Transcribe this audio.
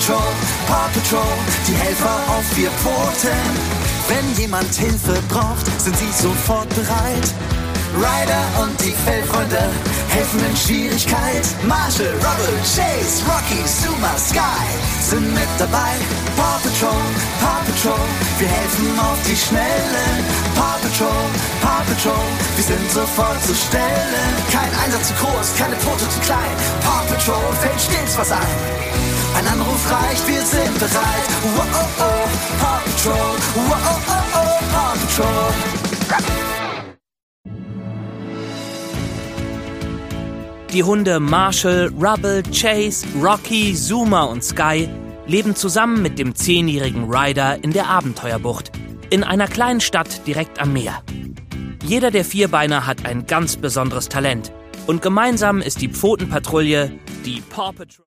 Paw Patrol, die Helfer auf 4 Pfoten. Wenn jemand Hilfe braucht, sind sie sofort bereit. Ryder und die Fellfreunde helfen in Schwierigkeit. Marshall, Rubble, Chase, Rocky, Zuma, Sky sind mit dabei. Paw Patrol, wir helfen auf die Schnellen. Paw Patrol, wir sind sofort zu stellen. Kein Einsatz zu groß, keine Pfote zu klein. Paw Patrol fällt stets was ein. Ein Anruf reicht, wir sind bereit. Wow, oh, oh, Paw Patrol. Wow, oh, oh, oh, Paw Patrol. Die Hunde Marshall, Rubble, Chase, Rocky, Zuma und Sky leben zusammen mit dem 10-jährigen Ryder in der Abenteuerbucht, in einer kleinen Stadt direkt am Meer. Jeder der Vierbeiner hat ein ganz besonderes Talent und gemeinsam ist die Pfotenpatrouille, die Paw Patrol.